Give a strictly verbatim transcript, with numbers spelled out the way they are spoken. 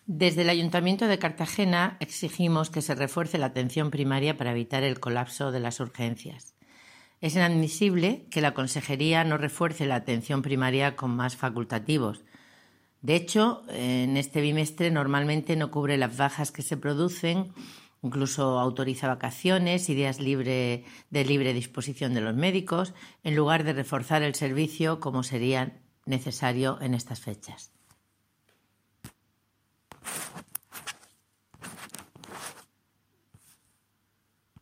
Desde el Ayuntamiento de Cartagena exigimos que se refuerce la atención primaria para evitar el colapso de las urgencias. Es inadmisible que la Consejería no refuerce la atención primaria con más facultativos. De hecho, en este bimestre normalmente no cubre las bajas que se producen, incluso autoriza vacaciones y días libre, de libre disposición de los médicos, en lugar de reforzar el servicio como sería necesario en estas fechas.